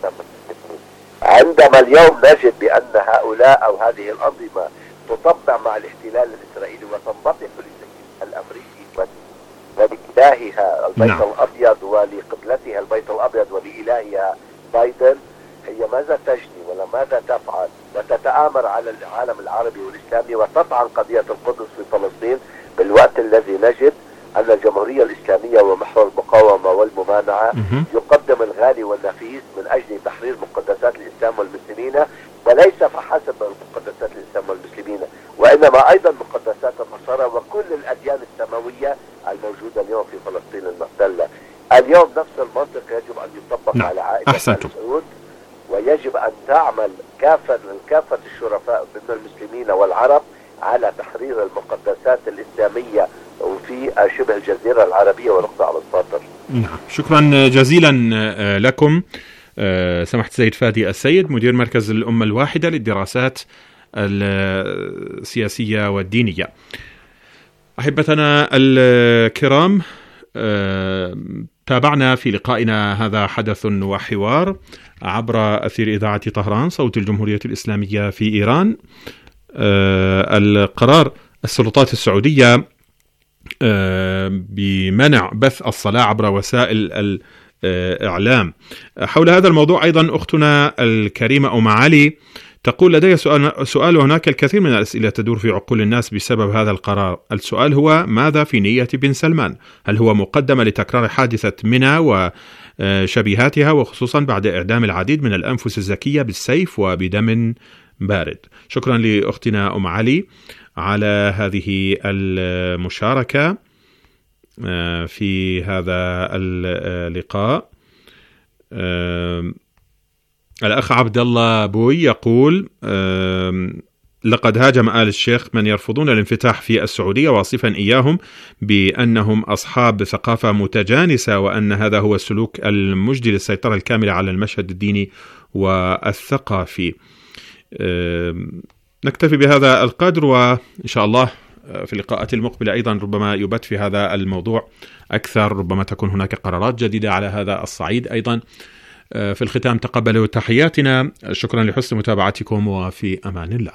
عندما اليوم نجد بأن هؤلاء أو هذه الأنظمة تطبع مع الاحتلال الإسرائيلي وتنبطح للسيد الأمريكي ولإلهها البيت نعم. الأبيض ولقبلتها البيت الأبيض ولإلهها بايدن، هي ماذا تجني ولا ماذا تفعل؟ وتتآمر على العالم العربي والإسلامي وتطعن قضية القدس في فلسطين بالوقت الذي نجد أن الجمهورية الإسلامية ومحور المقاومة والممانعة يقدم الغالي والنفيس من أجل تحرير مقدسات الإسلام والمسلمين وليس فحسب مقدسات الإسلام والمسلمين، وإنما أيضا مقدسات النصارى وكل الأديان السماوية الموجودة اليوم في فلسطين المحتلة. اليوم نفس المنطق يجب أن يطبق نعم. على عائلة أحسنتم. آل سعود، ويجب أن تعمل كافة كافة الشرفاء من المسلمين والعرب على تحرير المقدسات الإسلامية في شبه الجزيرة العربية ونقطة على السطر. نعم، شكرا جزيلا لكم سماحة السيد فادي السيد، مدير مركز الأمة الواحدة للدراسات السياسية والدينية. أحبتنا الكرام، تابعنا في لقائنا هذا حدث وحوار عبر أثير إذاعة طهران صوت الجمهورية الإسلامية في إيران. القرار السلطات السعودية بمنع بث الصلاة عبر وسائل الإعلام. حول هذا الموضوع أيضا أختنا الكريمة أم علي تقول: لدي سؤال, سؤال وهناك الكثير من الأسئلة تدور في عقول الناس بسبب هذا القرار. السؤال هو: ماذا في نية بن سلمان؟ هل هو مقدمة لتكرار حادثة منى وشبيهاتها، وخصوصا بعد إعدام العديد من الأنفس الزكية بالسيف وبدم بارد؟ شكرا لأختنا أم علي على هذه المشاركة في هذا اللقاء. الأخ عبد الله بوي يقول: لقد هاجم آل الشيخ من يرفضون الانفتاح في السعودية، واصفا إياهم بأنهم أصحاب ثقافة متجانسة، وأن هذا هو السلوك المجدي للسيطرة الكاملة على المشهد الديني والثقافي. نكتفي بهذا القدر، وإن شاء الله في اللقاءات المقبلة أيضا ربما يبت في هذا الموضوع أكثر، ربما تكون هناك قرارات جديدة على هذا الصعيد أيضا. في الختام تقبلوا تحياتنا، شكرا لحسن متابعتكم، وفي أمان الله.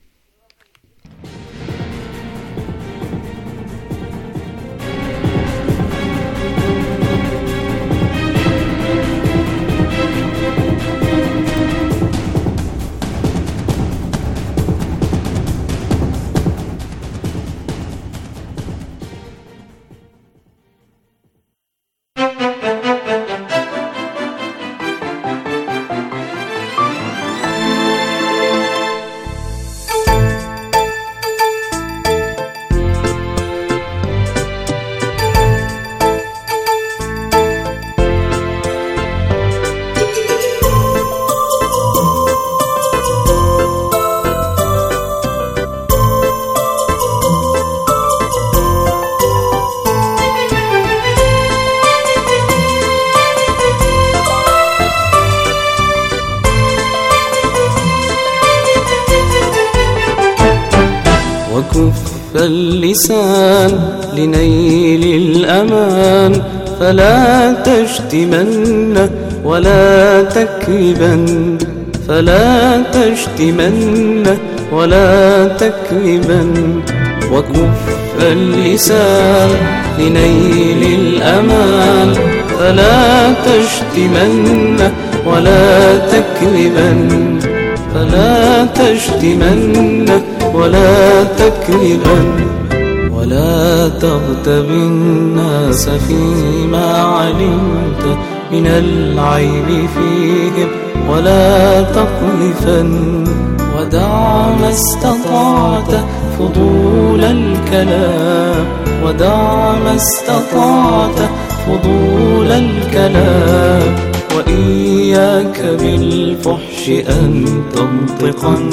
اللسان لنيل الأمان، فلا تشتمن ولا تكذبن، فلا تشتمن ولا تكذبن. وكف اللسان لنيل الأمان، فلا تشتمن ولا تكذبن، فلا تشتمن ولا تكذبن. ولا تغتب الناس فيما علمت من العيب فيهم، ولا تقذفن. ودع ما استطعت فضول الكلام، ودع ما استطعت فضول الكلام. وإياك بالفحش أن تنطقا،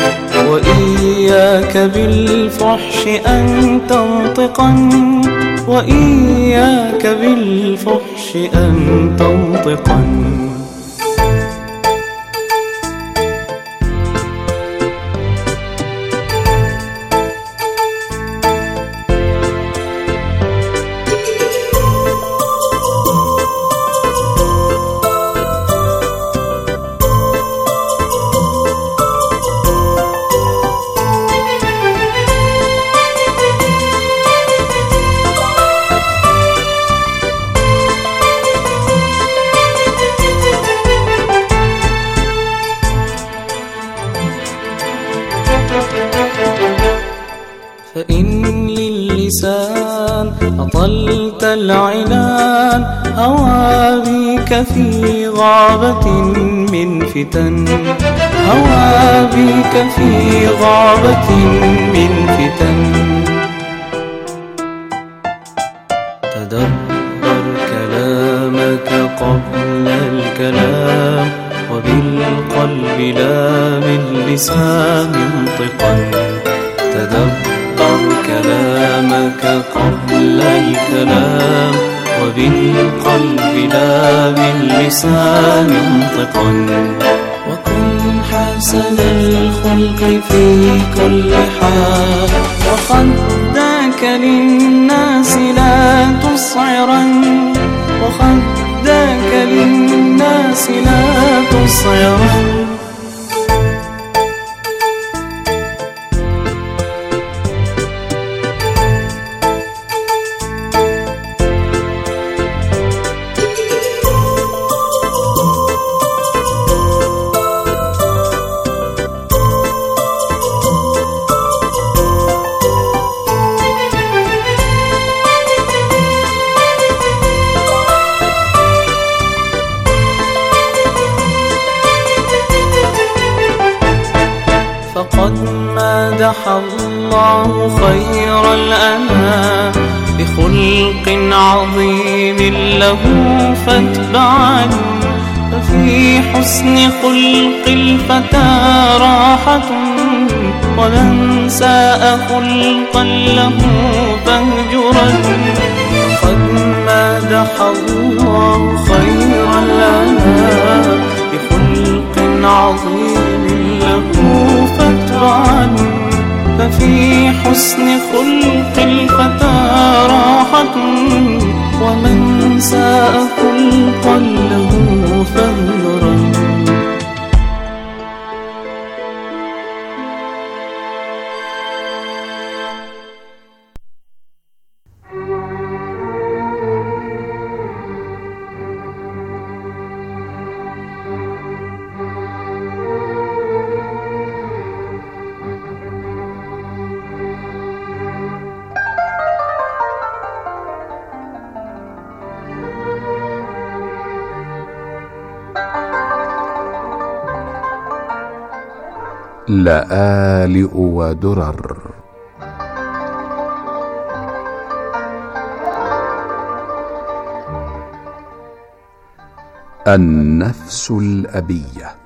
وإياك بالفحش أن تنطقا، وإياك بالفحش أن تنطقا. فإن للسان اللسان أطلت العنان هوى بك في غابة من فتن هوى بك في غابة من فتن تدبر كلامك قبل الكلام وبالقلب لا باللسان انطقا تدبر كلامك قبل الكلام وبالقلب لا باللسان انطقا وكن حسن الخلق في كل حال وخدك للناس لا تصعرا وخدك للناس لا تصعرا فقد مدح الله خير الأنام بخلق عظيم له فاتبعا ففي حسن خلق الفتى راحة ومن ساء خلقا له فاهجرا فقد مدح الله خير الأنام بخلق عظيم له فاتبعا ففي حسن خلق الفتى راحة ومن ساء خلقا له فاهجرا لآلئ ودرر. النفس الأبية.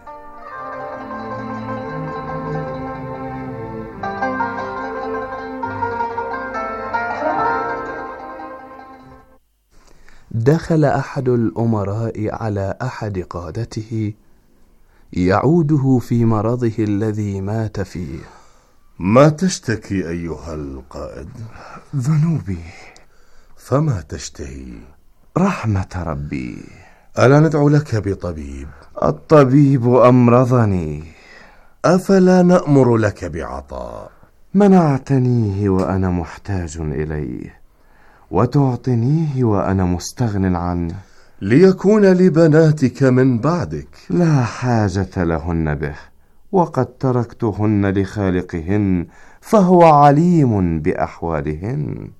دخل أحد الأمراء على أحد قادته يعوده في مرضه الذي مات فيه. ما تشتكي أيها القائد؟ ذنوبي. فما تشتهي؟ رحمة ربي. ألا ندعو لك بطبيب؟ الطبيب أمرضني. أفلا نأمر لك بعطاء؟ منعتنيه وأنا محتاج إليه، وتعطنيه وأنا مستغن عنه، ليكون لبناتك من بعدك. لا حاجة لهن به، وقد تركتهن لخالقهن، فهو عليم بأحوالهن.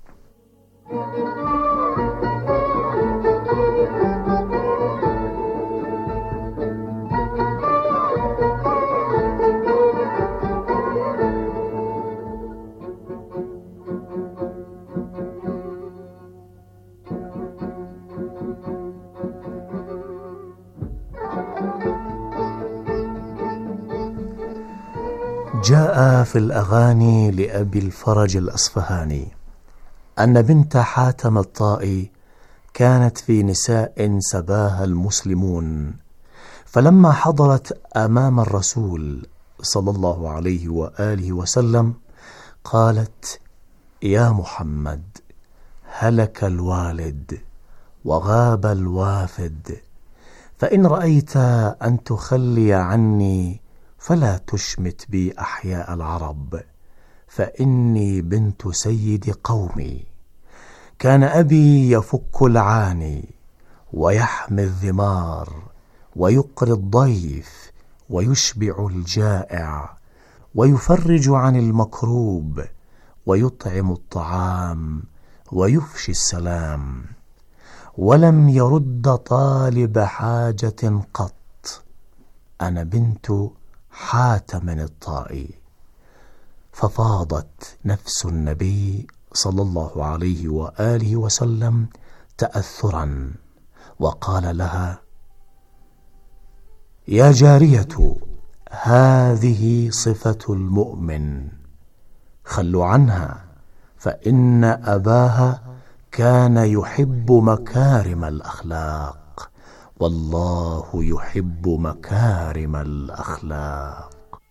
جاء في الأغاني لأبي الفرج الأصفهاني أن بنت حاتم الطائي كانت في نساء سباها المسلمون، فلما حضرت أمام الرسول صلى الله عليه وآله وسلم قالت: يا محمد، هلك الوالد وغاب الوافد، فإن رأيت أن تخلي عني فلا تشمت بي أحياء العرب، فإني بنت سيد قومي. كان أبي يفك العاني ويحمي الذمار ويقري الضيف ويشبع الجائع ويفرج عن المكروب ويطعم الطعام ويفشي السلام، ولم يرد طالب حاجة قط. أنا بنت حاتم الطائي. ففاضت نفس النبي صلى الله عليه وآله وسلم تأثرا، وقال لها: يا جارية، هذه صفة المؤمن، خلوا عنها، فإن أباها كان يحب مكارم الأخلاق، والله يحب مكارم الأخلاق.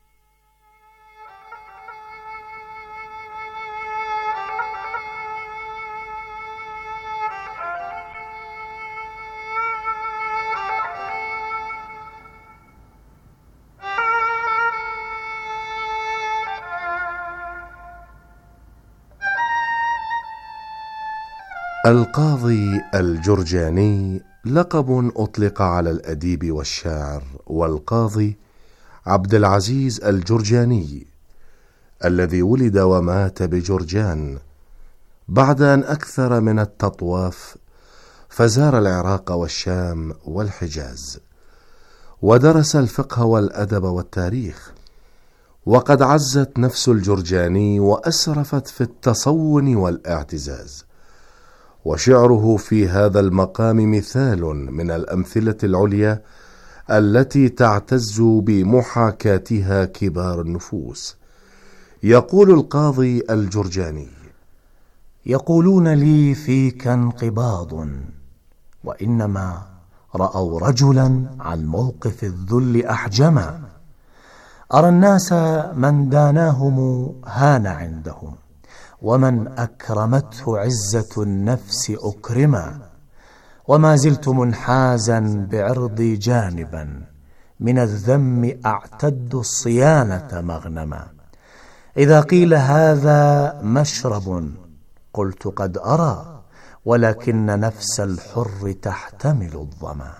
القاضي الجرجاني لقب أطلق على الأديب والشاعر، والقاضي عبد العزيز الجرجاني الذي ولد ومات بجرجان بعد أن أكثر من التطواف، فزار العراق والشام والحجاز، ودرس الفقه والأدب والتاريخ. وقد عزت نفس الجرجاني وأسرفت في التصون والاعتزاز، وشعره في هذا المقام مثال من الأمثلة العليا التي تعتز بمحاكاتها كبار النفوس. يقول القاضي الجرجاني: يقولون لي فيك انقباض، وإنما رأوا رجلا عن موقف الذل أحجما. أرى الناس من داناهم هان عندهم، ومن أكرمته عزة النفس أكرما. وما زلت منحازا بعرضي جانبا، من الذم أعتد الصيانة مغنما. إذا قيل هذا مشرب قلت قد أرى، ولكن نفس الحر تحتمل الظما.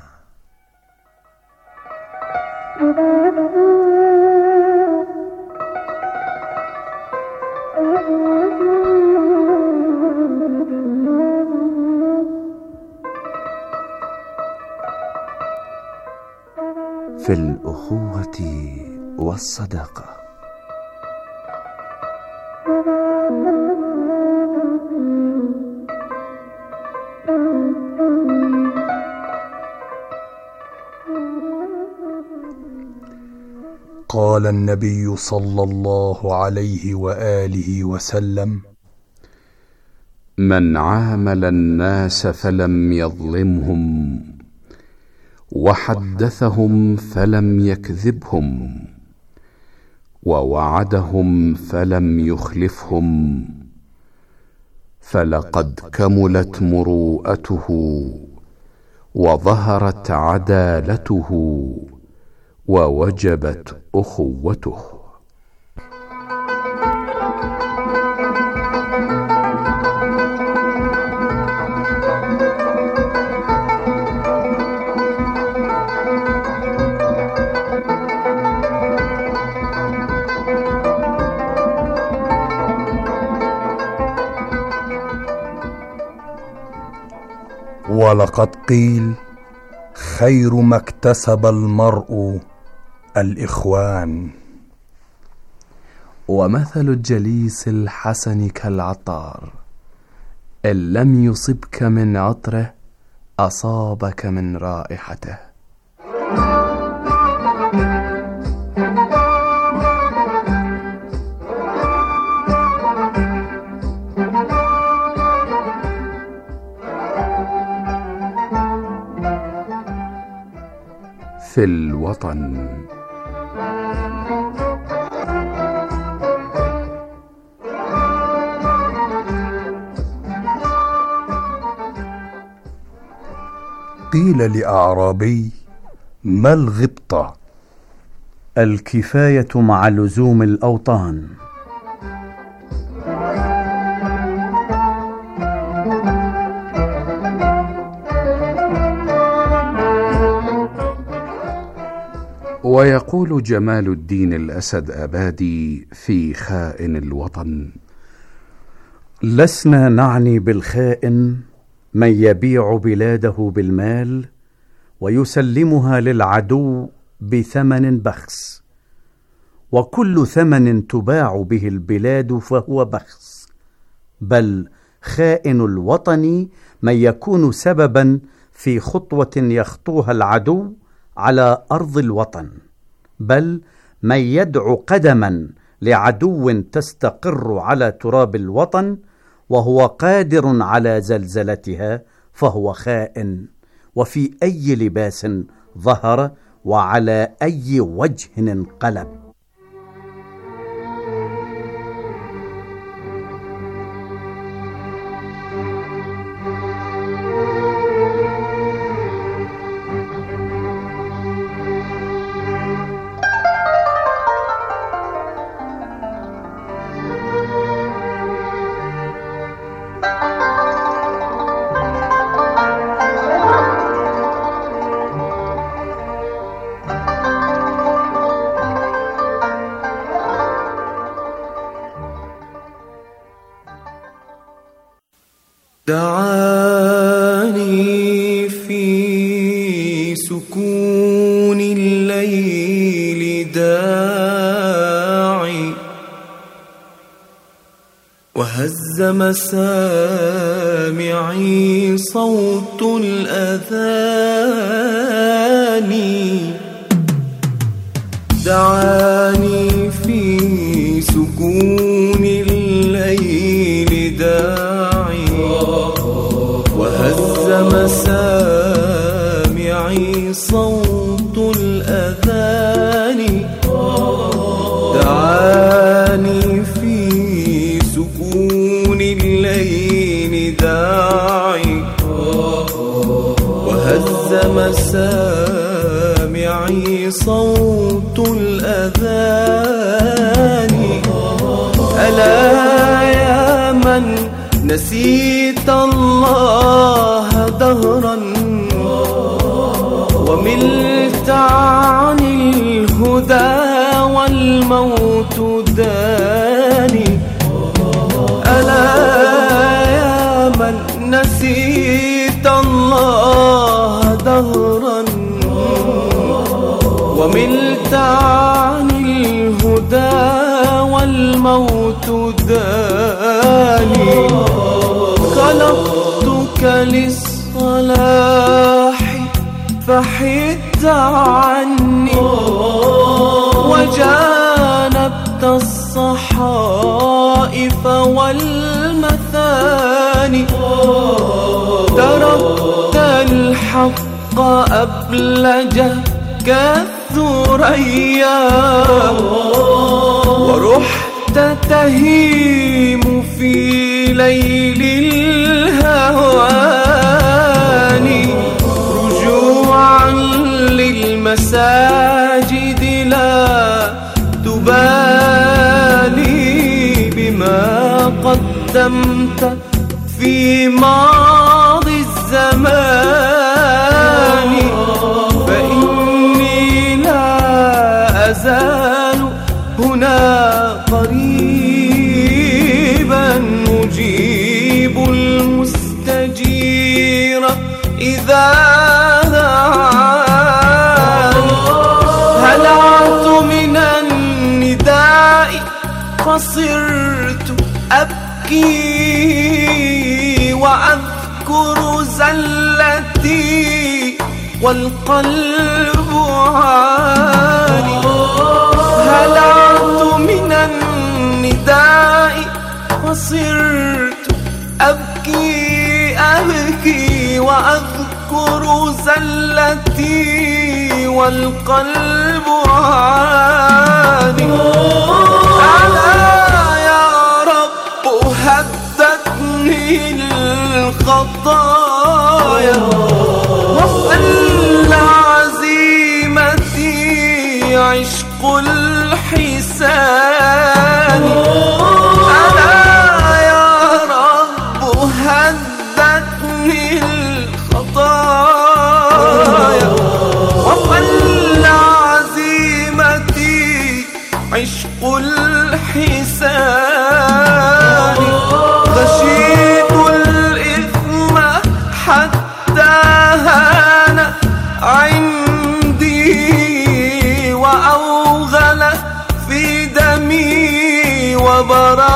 في الأخوة والصداقة. قال النبي صلى الله عليه وآله وسلم: من عامل الناس فلم يظلمهم، وحدثهم فلم يكذبهم، ووعدهم فلم يخلفهم، فلقد كملت مروءته، وظهرت عدالته، ووجبت أخوته. ولقد قيل: خير ما اكتسب المرء الإخوان. ومثل الجليس الحسن كالعطار، إن لم يصبك من عطره أصابك من رائحته. في الوطن. قيل لأعرابي: ما الغبطة؟ الكفاية مع لزوم الأوطان. ويقول جمال الدين الأسد أبادي في خائن الوطن: لسنا نعني بالخائن من يبيع بلاده بالمال ويسلمها للعدو بثمن بخس، وكل ثمن تباع به البلاد فهو بخس، بل خائن الوطن من يكون سببا في خطوة يخطوها العدو على أرض الوطن، بل من يدعو قدما لعدو تستقر على تراب الوطن وهو قادر على زلزلتها فهو خائن، وفي أي لباس ظهر وعلى أي وجه انقلب. دعاني في سكون الليل داعي، وهز مسامعي صوت الأذان. دعاني في سكون الليل داعي، وهز مسامعي صوت الأذان. دعاني في سكون الليل داعي، وهز مسامعي صوت الأذان. ألا يا من نسيت الله دهرا، وملت عن الهدى والموت داني. ألا يا من نسيت الله دهرا، وملت عن الهدى والموت داني. خلقتك للصلاح فحدت عني، وجانبت الصحائف والمثاني. تركت الحق أبلج كالثريا، ورحت تهيم في ليل الهوان. رجوعا للمساجد لا تبالي بما قدمت في ماضي الزمان. فإني لا أزال هنا قريبا مجيب المستجير إذا دعاني. هلعت من النداء فصرت أبكي وأذكر زلتي والقلب عاني. هلعت من النداء فصرت أبكي أبكي وأذكر زلتي والقلب عاني. ألا يا رب هدتني الخطايا، وقل عزيمتي عشق الحسان. ألا يا رب هدتني الخطايا، وقل عزيمتي عشق الحسان. خشيت الإثم حتى هان عندي وأوغل في دمي وبرأ